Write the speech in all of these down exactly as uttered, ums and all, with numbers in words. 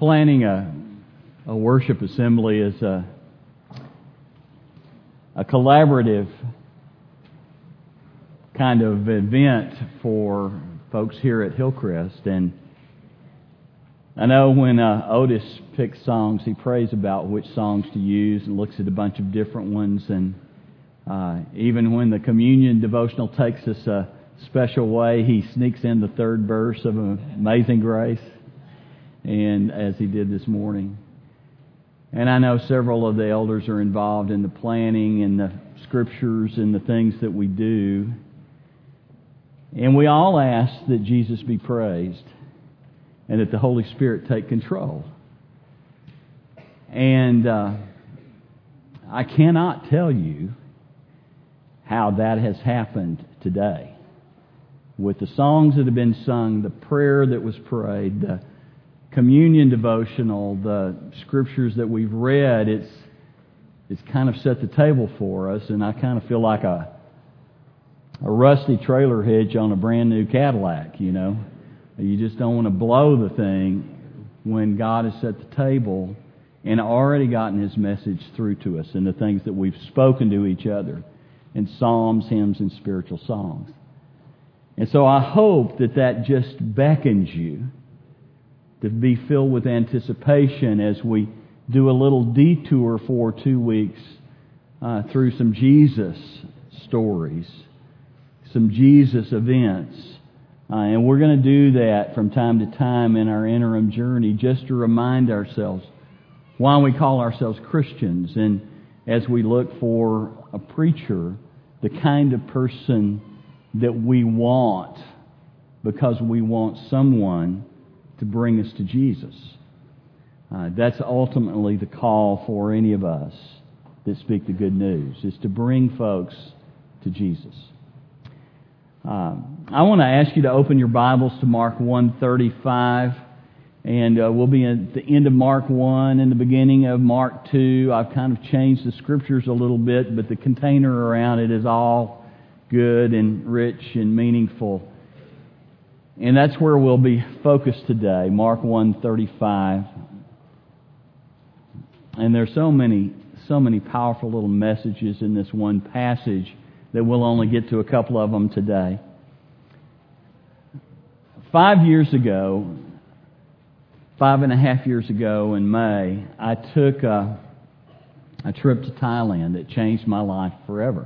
planning a, a worship assembly is a, a collaborative kind of event for folks here at Hillcrest. And I know when uh, Otis picks songs, he prays about which songs to use and looks at a bunch of different ones. And uh, even when the communion devotional takes us a special way, he sneaks in the third verse of Amazing Grace, and as he did this morning. And I know several of the elders are involved in the planning and the scriptures and the things that we do. And we all ask that Jesus be praised and that the Holy Spirit take control. And uh, I cannot tell you how that has happened today. With the songs that have been sung, the prayer that was prayed, the communion devotional, the scriptures that we've read, it's it's kind of set the table for us, and I kind of feel like a a rusty trailer hitch on a brand new Cadillac, you know. You just don't want to blow the thing when God has set the table and already gotten His message through to us and the things that we've spoken to each other in psalms, hymns, and spiritual songs. And so I hope that that just beckons you to be filled with anticipation as we do a little detour for two weeks uh, through some Jesus stories, some Jesus events. Uh, and we're going to do that from time to time in our interim journey just to remind ourselves why we call ourselves Christians. And as we look for a preacher, the kind of person that we want, because we want someone to bring us to Jesus. Uh, that's ultimately the call for any of us that speak the good news, is to bring folks to Jesus. Uh, I want to ask you to open your Bibles to Mark one thirty-five, and uh, we'll be at the end of Mark one and the beginning of Mark two. I've kind of changed the scriptures a little bit, but the container around it is all good and rich and meaningful. And that's where we'll be focused today, Mark one thirty-five. And there's so many, so many powerful little messages in this one passage that we'll only get to a couple of them today. Five years ago, five and a half years ago in May, I took a, a trip to Thailand that changed my life forever.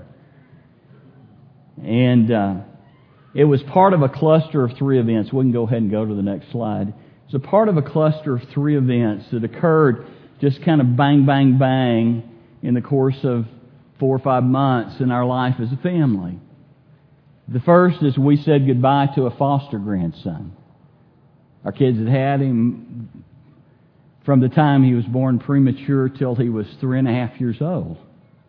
And uh, it was part of a cluster of three events. We can go ahead and go to the next slide. It was a part of a cluster of three events that occurred just kind of bang, bang, bang in the course of four or five months in our life as a family. The first is we said goodbye to a foster grandson. Our kids had had him from the time he was born premature till he was three and a half years old.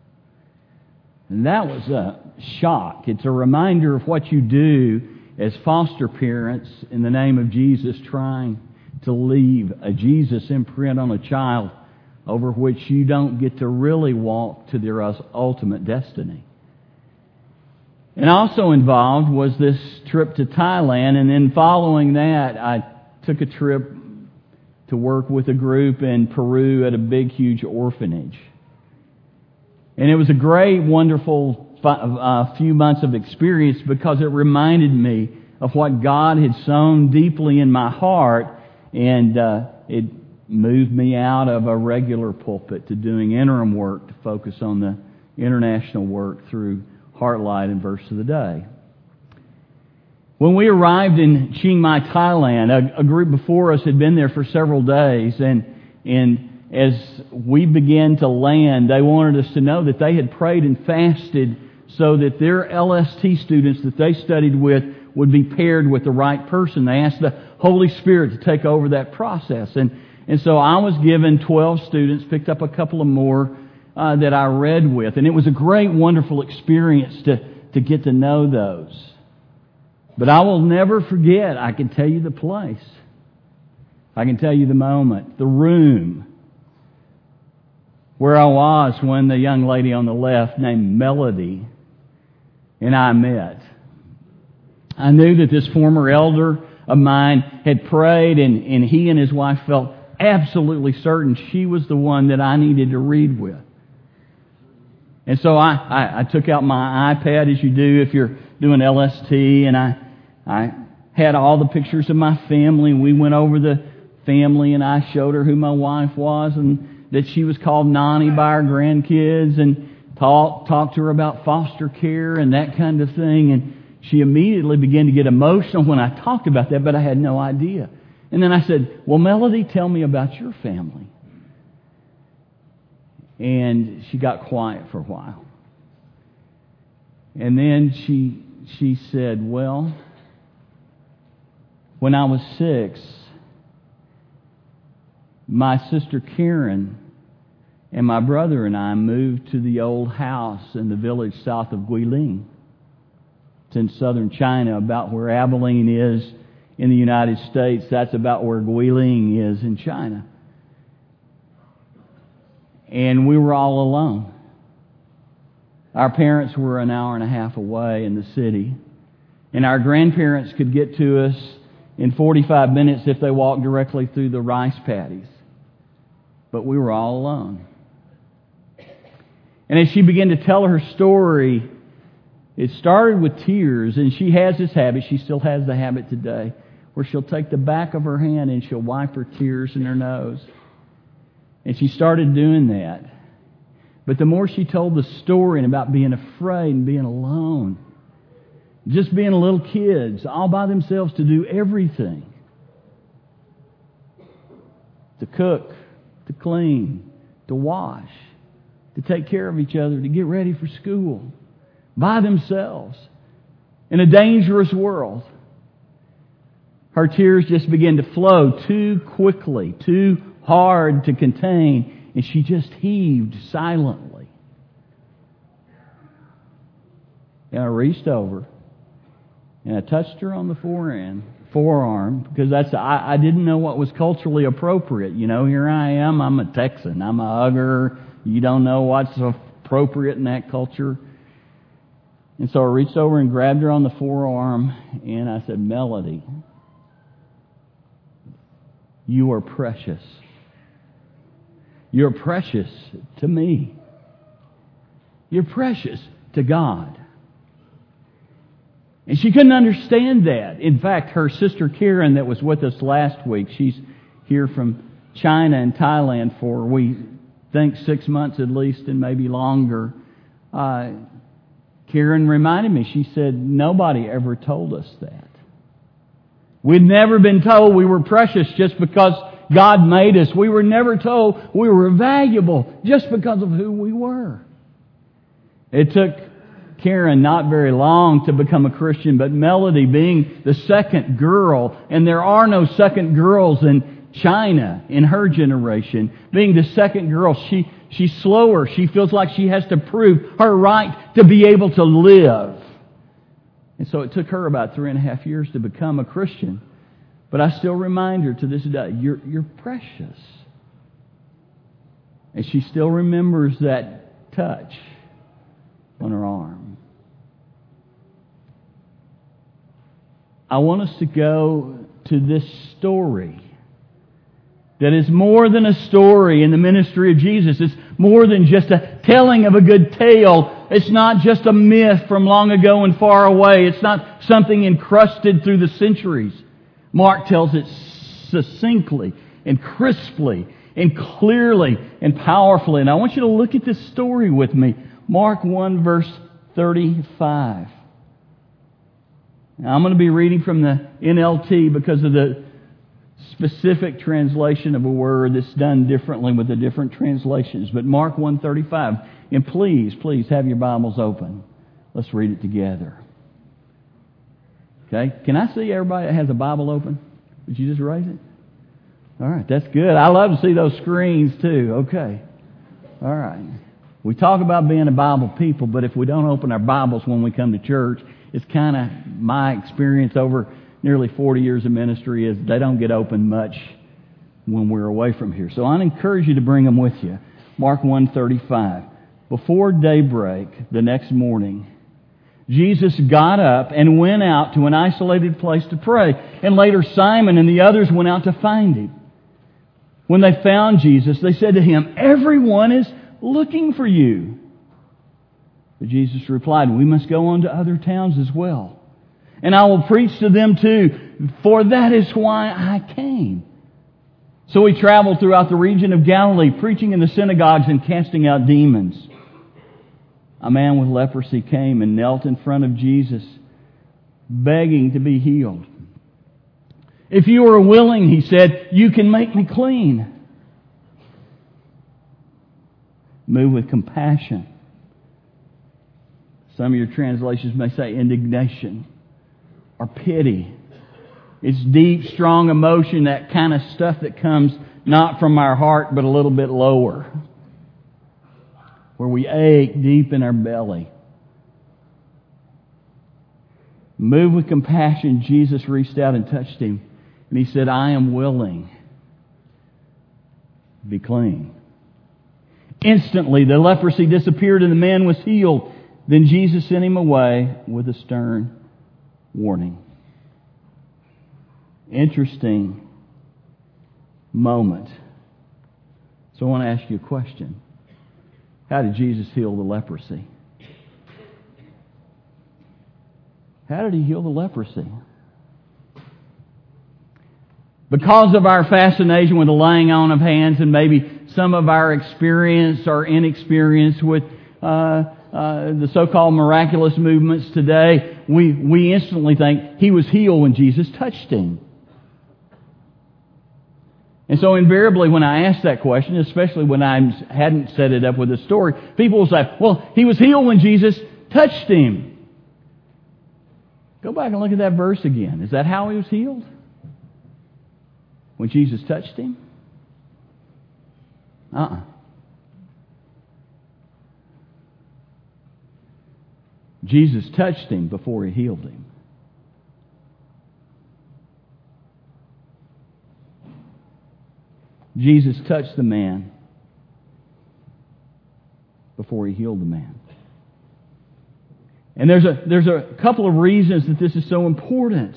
And that was a shock. It's a reminder of what you do as foster parents in the name of Jesus, trying to leave a Jesus imprint on a child over which you don't get to really walk to their ultimate destiny. And also involved was this trip to Thailand, and then following that, I took a trip to work with a group in Peru at a big, huge orphanage. And it was a great, wonderful uh, few months of experience because it reminded me of what God had sown deeply in my heart, and uh, it moved me out of a regular pulpit to doing interim work to focus on the international work through Heartlight and Verse of the Day. When we arrived in Chiang Mai, Thailand, a, a group before us had been there for several days, and and as we began to land, they wanted us to know that they had prayed and fasted so that their L S T students that they studied with would be paired with the right person. They asked the Holy Spirit to take over that process. And, and so I was given twelve students, picked up a couple of more uh, that I read with. And it was a great, wonderful experience to, to get to know those. But I will never forget, I can tell you the place. I can tell you the moment, the room where I was when the young lady on the left named Melody and I met. I knew that this former elder of mine had prayed, and, and he and his wife felt absolutely certain she was the one that I needed to read with. And so I, I, I took out my iPad, as you do if you're doing L S T, and I, I had all the pictures of my family, and we went over the family, and I showed her who my wife was, and that she was called Nani by our grandkids, and talk, talked to her about foster care and that kind of thing. And she immediately began to get emotional when I talked about that, but I had no idea. And then I said, well, Melody, tell me about your family. And she got quiet for a while. And then she she said, well, when I was six, my sister Karen and my brother and I moved to the old house in the village south of Guilin. It's in southern China, about where Abilene is in the United States. That's about where Guilin is in China. And we were all alone. Our parents were an hour and a half away in the city. And our grandparents could get to us in forty-five minutes if they walked directly through the rice paddies. But we were all alone. And as she began to tell her story, it started with tears. And she has this habit, she still has the habit today, where she'll take the back of her hand and she'll wipe her tears in her nose. And she started doing that. But the more she told the story and about being afraid and being alone, just being little kids all by themselves to do everything, to cook, to clean, to wash, to take care of each other, to get ready for school, by themselves, in a dangerous world. Her tears just began to flow too quickly, too hard to contain, and she just heaved silently. And I reached over and I touched her on the forearm, forearm because that's I, I didn't know what was culturally appropriate. You know, here I am, I'm a Texan, I'm a hugger. You don't know what's appropriate in that culture. And so I reached over and grabbed her on the forearm and I said, Melody, you are precious. You're precious to me. You're precious to God. And she couldn't understand that. In fact, her sister Karen that was with us last week, she's here from China and Thailand for, we think, six months at least and maybe longer. Uh, Karen reminded me, she said, nobody ever told us that. We'd never been told we were precious just because God made us. We were never told we were valuable just because of who we were. It took Karen not very long to become a Christian, but Melody being the second girl, and there are no second girls in China in her generation, being the second girl, she she's slower. She feels like she has to prove her right to be able to live. And so it took her about three and a half years to become a Christian. But I still remind her to this day, you're, you're precious. And she still remembers that touch on her arm. I want us to go to this story that is more than a story in the ministry of Jesus. It's more than just a telling of a good tale. It's not just a myth from long ago and far away. It's not something encrusted through the centuries. Mark tells it succinctly and crisply and clearly and powerfully. And I want you to look at this story with me. Mark one, verse thirty-five. Now, I'm going to be reading from the N L T because of the specific translation of a word that's done differently with the different translations. But Mark one thirty-five. And please, please have your Bibles open. Let's read it together. Okay? Can I see everybody that has a Bible open? Would you just raise it? All right, that's good. I love to see those screens too. Okay. All right. We talk about being a Bible people, but if we don't open our Bibles when we come to church, it's kind of my experience over nearly forty years of ministry is they don't get open much when we're away from here. So I encourage you to bring them with you. Mark one thirty-five. Before daybreak the next morning, Jesus got up and went out to an isolated place to pray. And later Simon and the others went out to find Him. When they found Jesus, they said to Him, "Everyone is looking for you." But Jesus replied, "We must go on to other towns as well, and I will preach to them too, for that is why I came." So He traveled throughout the region of Galilee, preaching in the synagogues and casting out demons. A man with leprosy came and knelt in front of Jesus, begging to be healed. "If you are willing," he said, "you can make me clean." Moved with compassion. Some of your translations may say indignation or pity. It's deep, strong emotion, that kind of stuff that comes not from our heart, but a little bit lower, where we ache deep in our belly. Moved with compassion, Jesus reached out and touched him. And He said, "I am willing. Be clean." Instantly, the leprosy disappeared and the man was healed. Then Jesus sent him away with a stern warning. Interesting moment. So I want to ask you a question. How did Jesus heal the leprosy? How did He heal the leprosy? Because of our fascination with the laying on of hands, and maybe some of our experience or inexperience with uh, uh, the so-called miraculous movements today, we, we instantly think He was healed when Jesus touched him. And so invariably when I ask that question, especially when I hadn't set it up with a story, people will say, "Well, He was healed when Jesus touched him." Go back and look at that verse again. Is that how He was healed? When Jesus touched him? Uh-uh. Jesus touched him before He healed him. Jesus touched the man before He healed the man. And there's a, there's a couple of reasons that this is so important.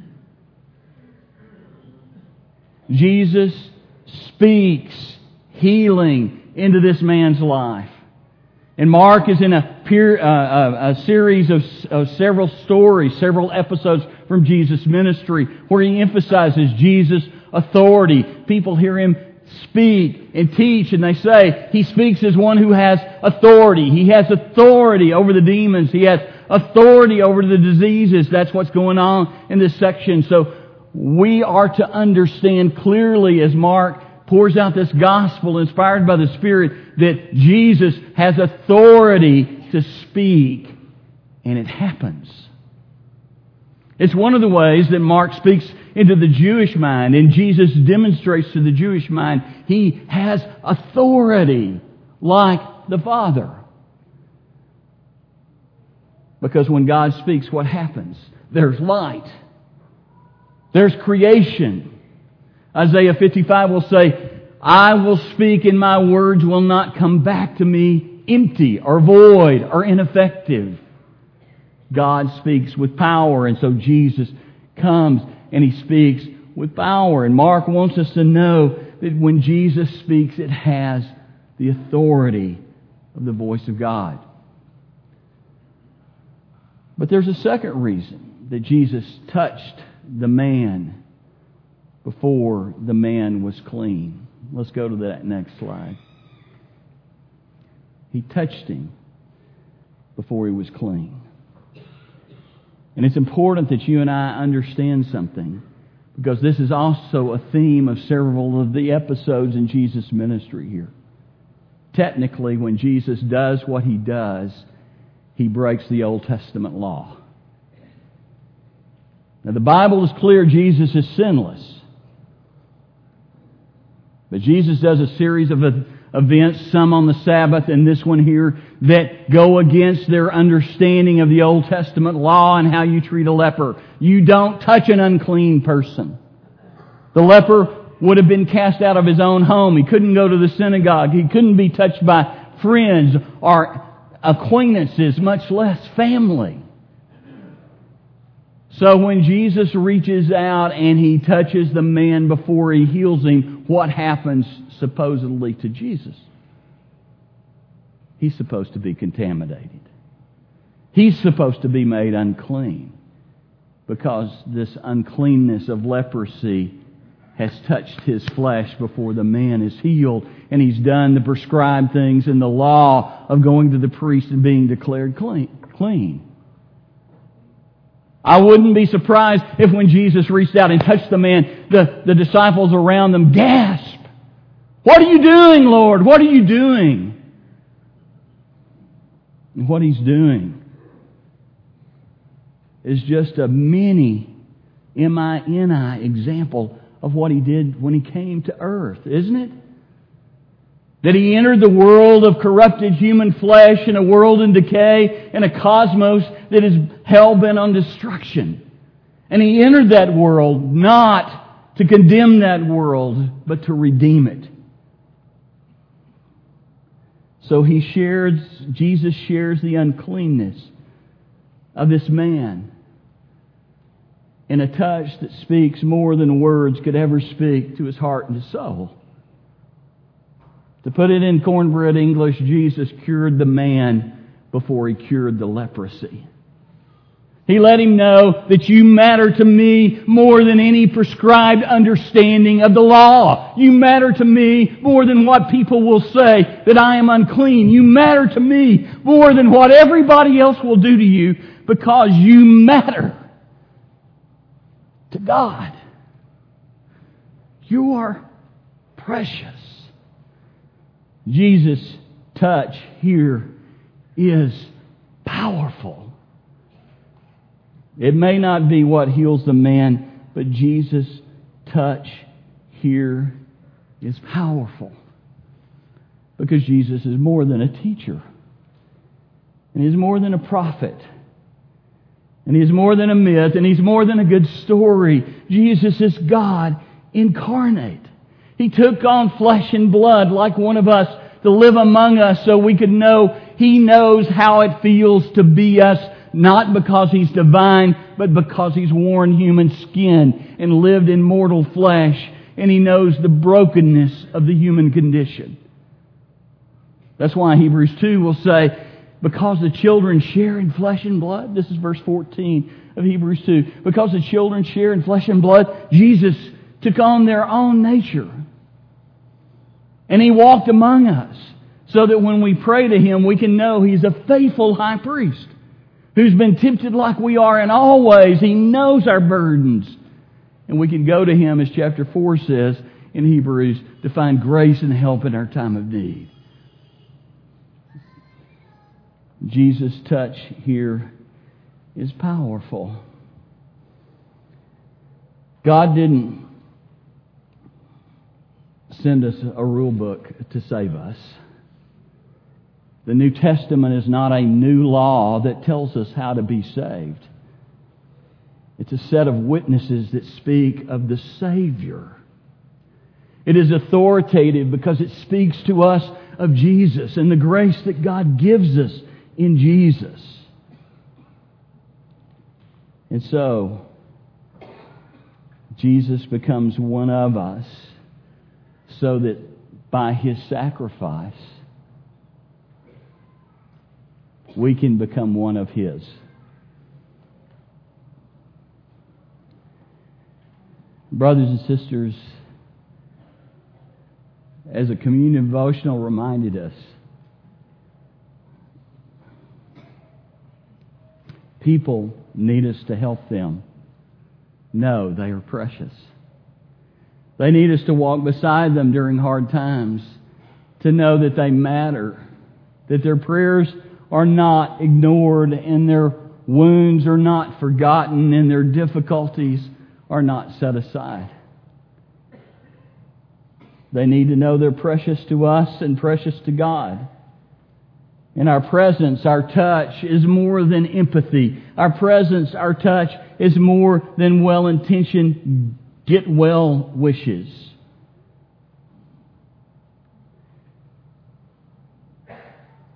Jesus speaks healing into this man's life. And Mark is in a, peer, uh, a, a series of, of several stories, several episodes from Jesus' ministry, where he emphasizes Jesus' authority. People hear Him speak and teach, and they say He speaks as one who has authority. He has authority over the demons. He has authority over the diseases. That's what's going on in this section. So we are to understand clearly, as Mark pours out this gospel inspired by the Spirit, that Jesus has authority to speak, and it happens. It's one of the ways that Mark speaks into the Jewish mind, and Jesus demonstrates to the Jewish mind He has authority like the Father. Because when God speaks, what happens? There's light. There's creation. Isaiah fifty-five will say, "I will speak and my words will not come back to me empty or void or ineffective." God speaks with power, and so Jesus comes and He speaks with power. And Mark wants us to know that when Jesus speaks, it has the authority of the voice of God. But there's a second reason that Jesus touched the man before the man was clean. Let's go to that next slide. He touched him before he was clean. And it's important that you and I understand something, because this is also a theme of several of the episodes in Jesus' ministry here. Technically, when Jesus does what He does, He breaks the Old Testament law. Now, the Bible is clear Jesus is sinless. But Jesus does a series of events, some on the Sabbath and this one here, that go against their understanding of the Old Testament law and how you treat a leper. You don't touch an unclean person. The leper would have been cast out of his own home. He couldn't go to the synagogue. He couldn't be touched by friends or acquaintances, much less family. So when Jesus reaches out and He touches the man before He heals him, what happens supposedly to Jesus? He's supposed to be contaminated. He's supposed to be made unclean because this uncleanness of leprosy has touched his flesh before the man is healed, and he's done the prescribed things in the law of going to the priest and being declared clean. I wouldn't be surprised if when Jesus reached out and touched the man, the, the disciples around them gasped. What are you doing, Lord? What are you doing? And what He's doing is just a mini, M I N I example of what He did when He came to earth, isn't it? That He entered the world of corrupted human flesh in a world in decay, in a cosmos that is hell-bent on destruction. And He entered that world not to condemn that world, but to redeem it. So He shares, Jesus shares the uncleanness of this man in a touch that speaks more than words could ever speak to his heart and his soul. To put it in cornbread English, Jesus cured the man before He cured the leprosy. He let him know that you matter to me more than any prescribed understanding of the law. You matter to me more than what people will say that I am unclean. You matter to me more than what everybody else will do to you because you matter to God. You are precious. Jesus' touch here is powerful. It may not be what heals the man, but Jesus' touch here is powerful. Because Jesus is more than a teacher. And He's more than a prophet. And He's more than a myth. And He's more than a good story. Jesus is God incarnate. He took on flesh and blood like one of us to live among us so we could know He knows how it feels to be us, not because He's divine, but because He's worn human skin and lived in mortal flesh, and He knows the brokenness of the human condition. That's why Hebrews two will say, because the children share in flesh and blood, this is verse fourteen of Hebrews two, because the children share in flesh and blood, Jesus took on their own nature. And He walked among us so that when we pray to Him, we can know He's a faithful high priest who's been tempted like we are in all ways. He knows our burdens. And we can go to Him, as chapter four says in Hebrews, to find grace and help in our time of need. Jesus' touch here is powerful. God didn't send us a rule book to save us. The New Testament is not a new law that tells us how to be saved. It's a set of witnesses that speak of the Savior. It is authoritative because it speaks to us of Jesus and the grace that God gives us in Jesus. And so, Jesus becomes one of us so that by His sacrifice, we can become one of His. Brothers and sisters, as a communion devotional reminded us, people need us to help them know they are precious. They need us to walk beside them during hard times, to know that they matter, that their prayers are not ignored and their wounds are not forgotten and their difficulties are not set aside. They need to know they're precious to us and precious to God. And our presence, our touch, is more than empathy. Our presence, our touch, is more than well-intentioned get-well wishes.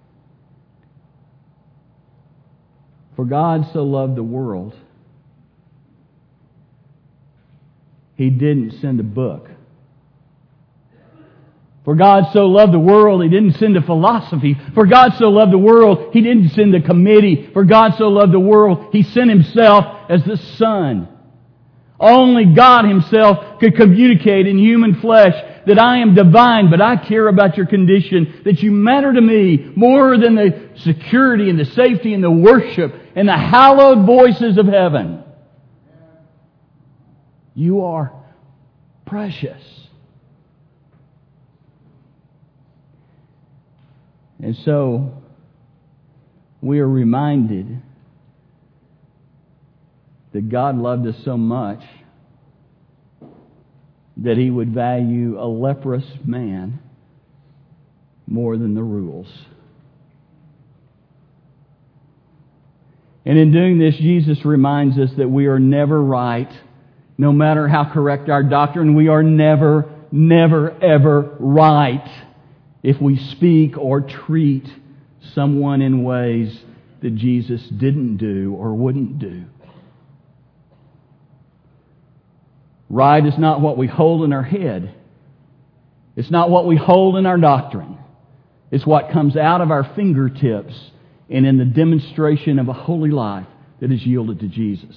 For God so loved the world He didn't send a book. For God so loved the world, He didn't send a philosophy. For God so loved the world, He didn't send a committee. For God so loved the world, He sent Himself as the Son. Only God Himself could communicate in human flesh that I am divine, but I care about your condition, that you matter to me more than the security and the safety and the worship and the hallowed voices of heaven. You are precious. And so, we are reminded that God loved us so much that He would value a leprous man more than the rules. And in doing this, Jesus reminds us that we are never right, no matter how correct our doctrine. We are never, never, ever right if we speak or treat someone in ways that Jesus didn't do or wouldn't do. Right is not what we hold in our head. It's not what we hold in our doctrine. It's what comes out of our fingertips and in the demonstration of a holy life that is yielded to Jesus.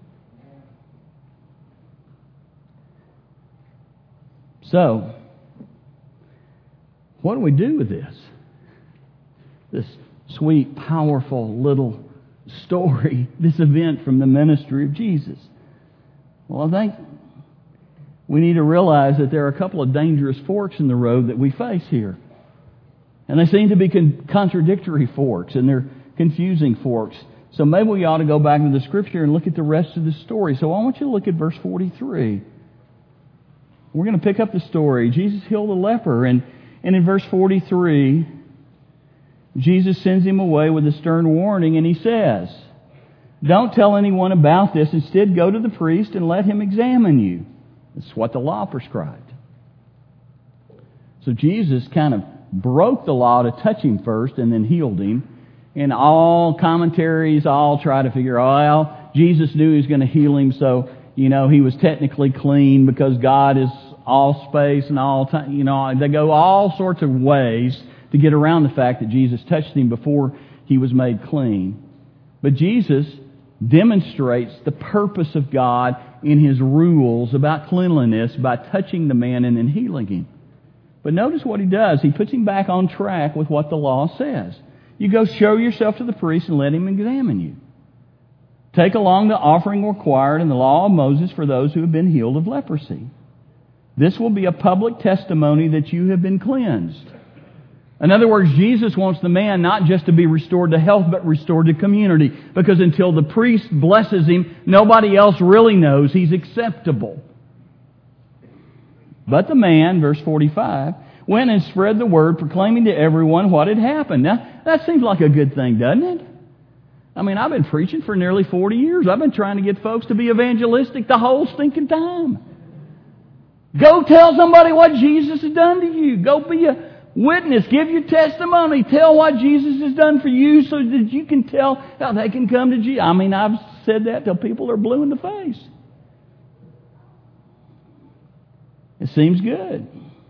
So, what do we do with this? This sweet, powerful little story, this event from the ministry of Jesus. Well, I think we need to realize that there are a couple of dangerous forks in the road that we face here. And they seem to be con- contradictory forks, and they're confusing forks. So maybe we ought to go back into the Scripture and look at the rest of the story. So I want you to look at verse forty-three. We're going to pick up the story. Jesus healed a leper, and, and in verse forty-three, Jesus sends him away with a stern warning, and He says, "Don't tell anyone about this. Instead, go to the priest and let him examine you." That's what the law prescribed. So Jesus kind of broke the law to touch him first and then healed him. And all commentaries all try to figure, oh, well, Jesus knew He was going to heal him, so, you know, he was technically clean because God is all space and all time. You know, they go all sorts of ways to get around the fact that Jesus touched him before he was made clean. But Jesus demonstrates the purpose of God in His rules about cleanliness by touching the man and then healing him. But notice what He does. He puts him back on track with what the law says. You go show yourself to the priest and let him examine you. Take along the offering required in the law of Moses for those who have been healed of leprosy. This will be a public testimony that you have been cleansed. In other words, Jesus wants the man not just to be restored to health, but restored to community. Because until the priest blesses him, nobody else really knows he's acceptable. But the man, verse forty-five, went and spread the word, proclaiming to everyone what had happened. Now, that seems like a good thing, doesn't it? I mean, I've been preaching for nearly forty years. I've been trying to get folks to be evangelistic the whole stinking time. Go tell somebody what Jesus has done to you. Go be a witness. Give your testimony. Tell what Jesus has done for you so that you can tell how they can come to Jesus. I mean, I've said that till people are blue in the face. It seems good.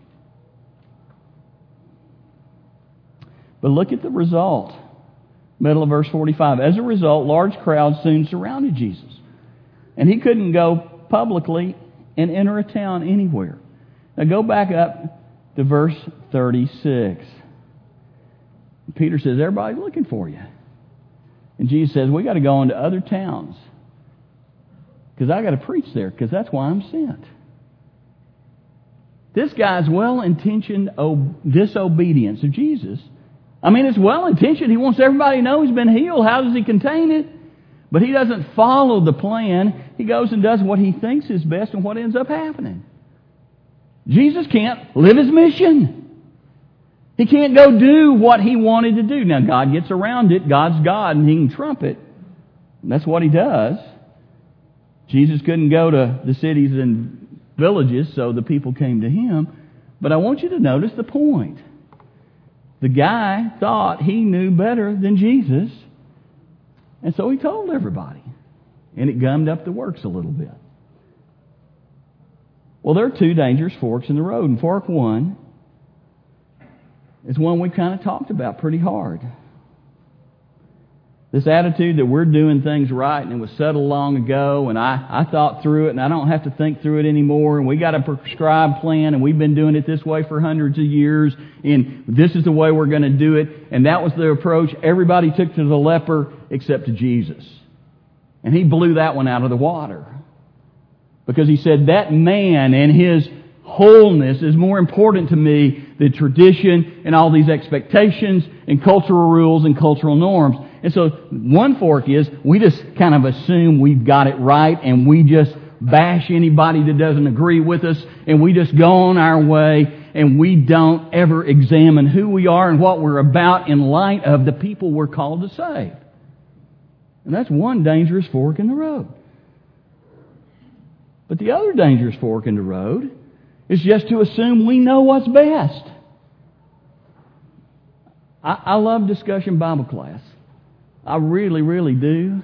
But look at the result. Middle of verse forty-five. As a result, large crowds soon surrounded Jesus. And He couldn't go publicly and enter a town anywhere. Now go back up to verse thirty-six. Peter says, everybody's looking for you. And Jesus says, we got to go into other towns. Because I got to preach there, because that's why I'm sent. This guy's well-intentioned disobedience of Jesus. I mean, it's well-intentioned. He wants everybody to know he's been healed. How does he contain it? But he doesn't follow the plan. He goes and does what he thinks is best, and what ends up happening? Jesus can't live His mission. He can't go do what He wanted to do. Now, God gets around it. God's God, and He can trump it. And that's what He does. Jesus couldn't go to the cities and villages, so the people came to Him. But I want you to notice the point. The guy thought he knew better than Jesus, and so he told everybody. And it gummed up the works a little bit. Well, there are two dangerous forks in the road, and fork one is one we kind of talked about pretty hard. This attitude that we're doing things right and it was settled long ago and I, I thought through it and I don't have to think through it anymore and we got a prescribed plan and we've been doing it this way for hundreds of years and this is the way we're going to do it. And that was the approach everybody took to the leper except to Jesus. And he blew that one out of the water. Because he said that man and his wholeness is more important to me than tradition and all these expectations and cultural rules and cultural norms. And so one fork is we just kind of assume we've got it right and we just bash anybody that doesn't agree with us and we just go on our way and we don't ever examine who we are and what we're about in light of the people we're called to save. And that's one dangerous fork in the road. But the other dangerous fork in the road is just to assume we know what's best. I, I love discussion Bible class. I really, really do.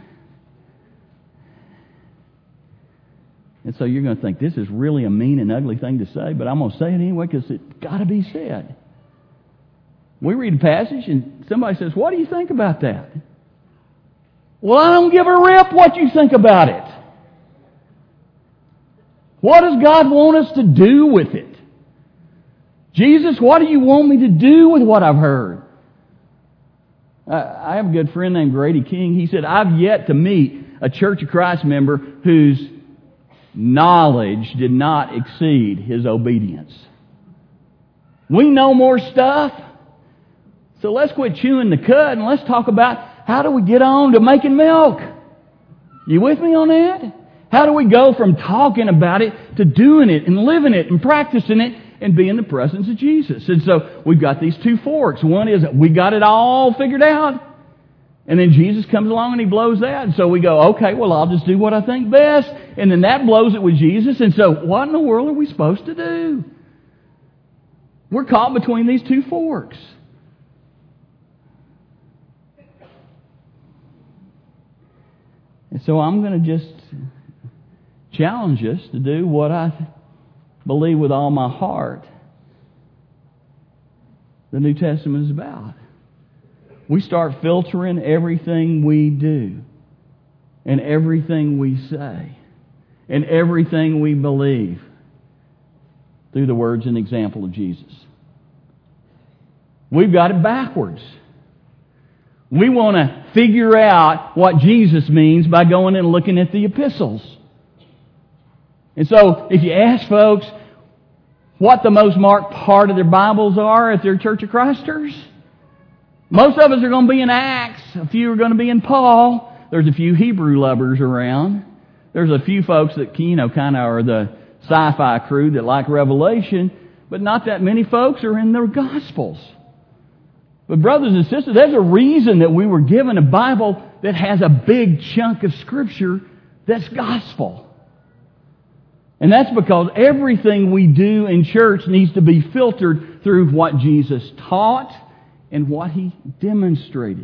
And so you're going to think this is really a mean and ugly thing to say, but I'm going to say it anyway because it's got to be said. We read a passage and somebody says, "What do you think about that?" Well, I don't give a rip what you think about it. What does God want us to do with it? Jesus, what do you want me to do with what I've heard? I have a good friend named Grady King. He said, I've yet to meet a Church of Christ member whose knowledge did not exceed his obedience. We know more stuff, so let's quit chewing the cud and let's talk about how do we get on to making milk. You with me on that? How do we go from talking about it to doing it and living it and practicing it and be in the presence of Jesus? And so we've got these two forks. One is we got it all figured out. And then Jesus comes along and He blows that. And so we go, okay, well, I'll just do what I think best. And then that blows it with Jesus. And so what in the world are we supposed to do? We're caught between these two forks. And so I'm going to just challenge us to do what I believe with all my heart the New Testament is about. We start filtering everything we do and everything we say and everything we believe through the words and example of Jesus. We've got it backwards. We want to figure out what Jesus means by going and looking at the epistles. And so, if you ask folks what the most marked part of their Bibles are at their Church of Christers, most of us are going to be in Acts. A few are going to be in Paul. There's a few Hebrew lovers around. There's a few folks that, you know, kind of are the sci-fi crew that like Revelation. But not that many folks are in the Gospels. But brothers and sisters, there's a reason that we were given a Bible that has a big chunk of Scripture that's gospel. And that's because everything we do in church needs to be filtered through what Jesus taught and what He demonstrated.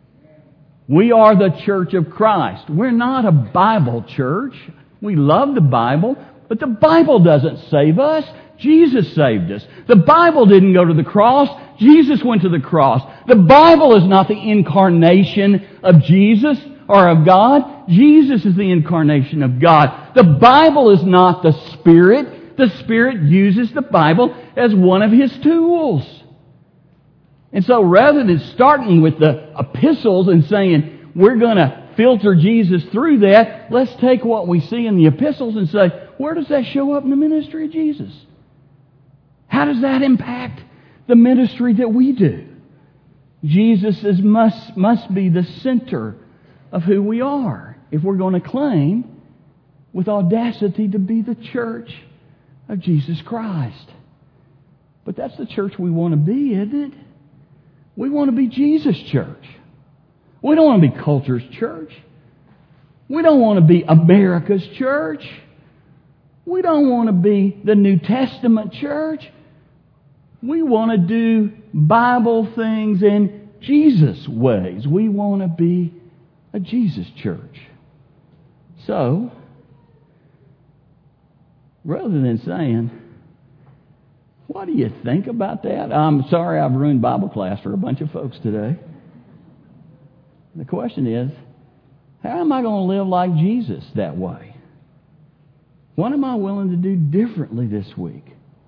We are the Church of Christ. We're not a Bible church. We love the Bible, but the Bible doesn't save us. Jesus saved us. The Bible didn't go to the cross. Jesus went to the cross. The Bible is not the incarnation of Jesus or of God. Jesus is the incarnation of God. The Bible is not the Spirit. The Spirit uses the Bible as one of His tools. And so rather than starting with the epistles and saying, we're going to filter Jesus through that, let's take what we see in the epistles and say, where does that show up in the ministry of Jesus? How does that impact the ministry that we do? Jesus is must, must be the center of who we are if we're going to claim with audacity to be the church of Jesus Christ. But that's the church we want to be, isn't it? We want to be Jesus' church. We don't want to be culture's church. We don't want to be America's church. We don't want to be the New Testament church. We want to do Bible things in Jesus' ways. We want to be a Jesus church. So, rather than saying, what do you think about that? I'm sorry I've ruined Bible class for a bunch of folks today. The question is, how am I going to live like Jesus that way? What am I willing to do differently this week?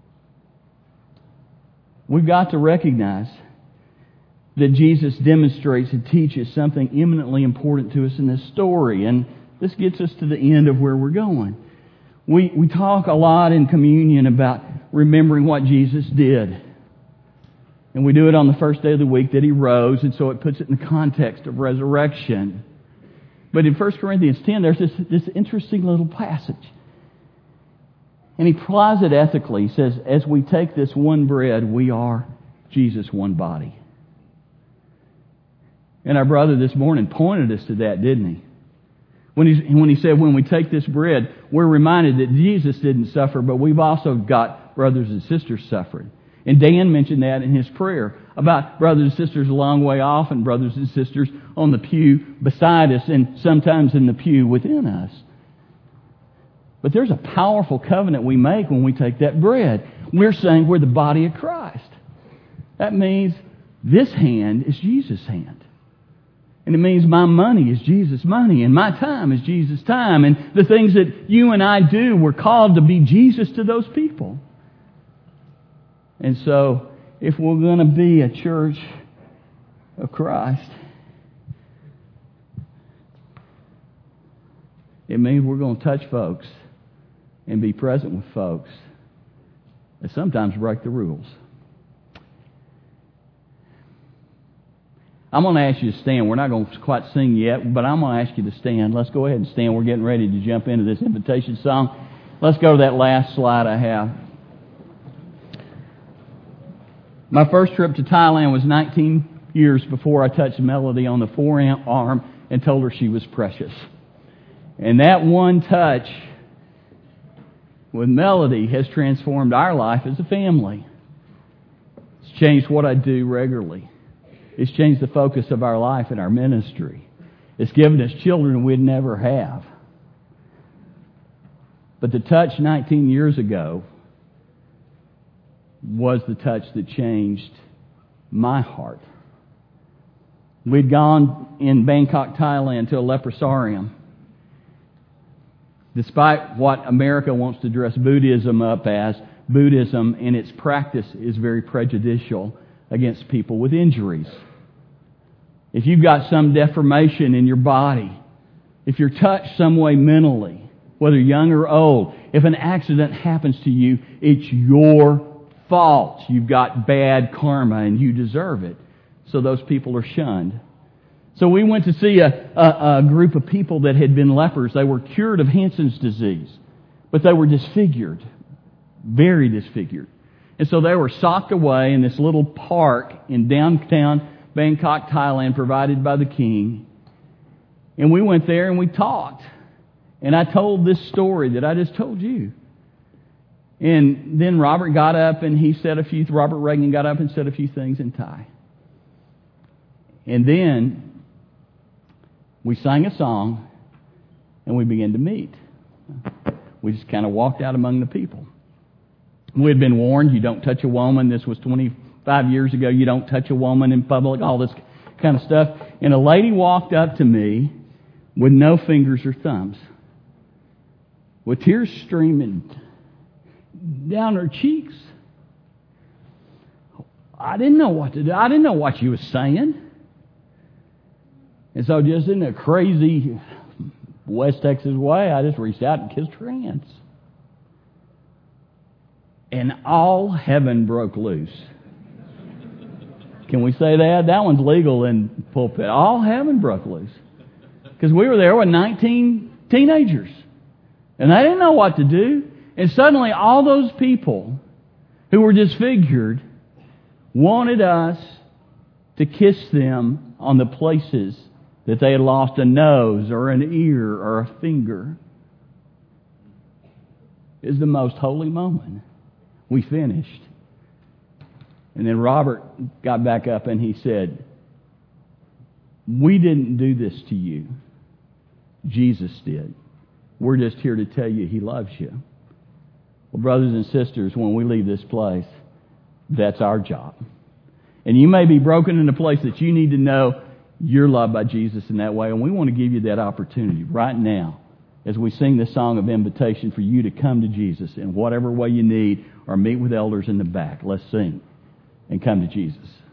We've got to recognize that Jesus demonstrates and teaches something eminently important to us in this story. And this gets us to the end of where we're going. We, we talk a lot in communion about remembering what Jesus did. And we do it on the first day of the week that He rose, and so it puts it in the context of resurrection. But in First Corinthians ten, there's this, this interesting little passage. And he applies it ethically. He says, as we take this one bread, we are Jesus' one body. And our brother this morning pointed us to that, didn't he? When he, when he said, when we take this bread, we're reminded that Jesus didn't suffer, but we've also got brothers and sisters suffering. And Dan mentioned that in his prayer about brothers and sisters a long way off and brothers and sisters on the pew beside us and sometimes in the pew within us. But there's a powerful covenant we make when we take that bread. We're saying we're the body of Christ. That means this hand is Jesus' hand. And it means my money is Jesus' money, and my time is Jesus' time. And the things that you and I do, we're called to be Jesus to those people. And so, if we're going to be a church of Christ, it means we're going to touch folks and be present with folks that sometimes break the rules. I'm going to ask you to stand. We're not going to quite sing yet, but I'm going to ask you to stand. Let's go ahead and stand. We're getting ready to jump into this invitation song. Let's go to that last slide I have. My first trip to Thailand was nineteen years before I touched Melody on the forearm and told her she was precious. And that one touch with Melody has transformed our life as a family. It's changed what I do regularly. It's changed the focus of our life and our ministry. It's given us children we'd never have. But the touch nineteen years ago was the touch that changed my heart. We'd gone in Bangkok, Thailand to a leprosarium. Despite what America wants to dress Buddhism up as, Buddhism in its practice is very prejudicial against people with injuries. If you've got some deformation in your body, if you're touched some way mentally, whether young or old, if an accident happens to you, it's your fault. You've got bad karma and you deserve it. So those people are shunned. So we went to see a, a, a group of people that had been lepers. They were cured of Hansen's disease, but they were disfigured, very disfigured. And so they were socked away in this little park in downtown Bangkok, Thailand, provided by the king. And we went there and we talked. And I told this story that I just told you. And then Robert got up and he said a few, Robert Reagan got up and said a few things in Thai. And then we sang a song and we began to meet. We just kind of walked out among the people. We had been warned, you don't touch a woman. This was twenty-five years ago. You don't touch a woman in public, all this kind of stuff. And a lady walked up to me with no fingers or thumbs, with tears streaming down her cheeks. I didn't know what to do. I didn't know what she was saying. And so just in a crazy West Texas way, I just reached out and kissed her hands. And all heaven broke loose. Can we say that? That one's legal in pulpit. All heaven broke loose. Because we were there with nineteen teenagers. And they didn't know what to do. And suddenly all those people who were disfigured wanted us to kiss them on the places that they had lost a nose or an ear or a finger. It was the most holy moment. We finished. And then Robert got back up and he said, we didn't do this to you. Jesus did. We're just here to tell you He loves you. Well, brothers and sisters, when we leave this place, that's our job. And you may be broken in a place that you need to know you're loved by Jesus in that way. And we want to give you that opportunity right now as we sing this song of invitation for you to come to Jesus in whatever way you need, or meet with elders in the back. Let's sing and come to Jesus.